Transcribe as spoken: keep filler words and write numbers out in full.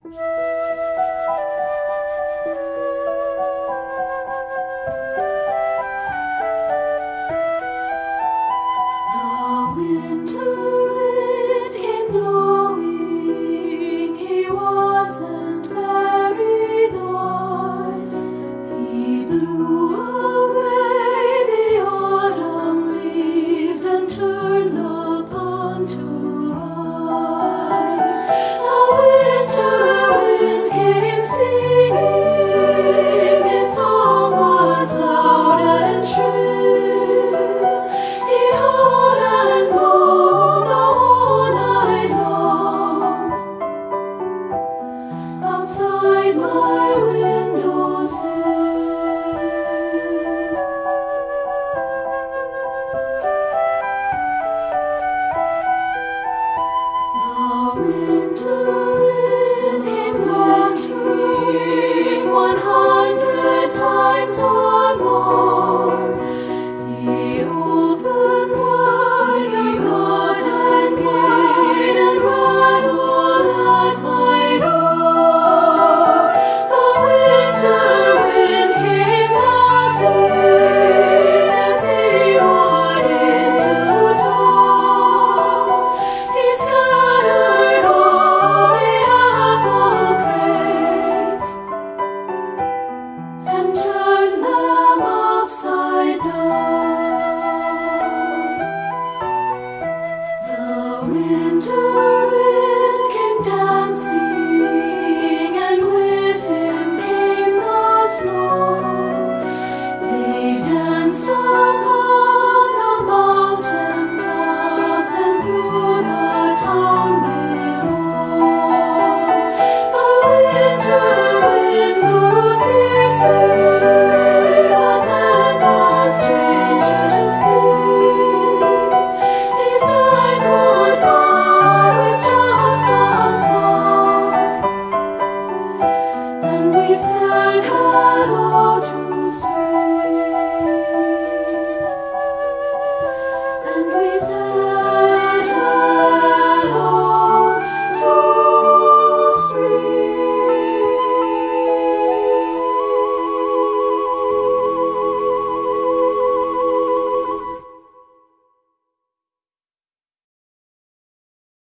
Outside my windowsill, the winter wind came back to me one hundred times or more. He opened wide the garden gate and rattled at my door. The winter wind came laughing as he roared into town. He scattered all the apple crates and turned them upside down. The winter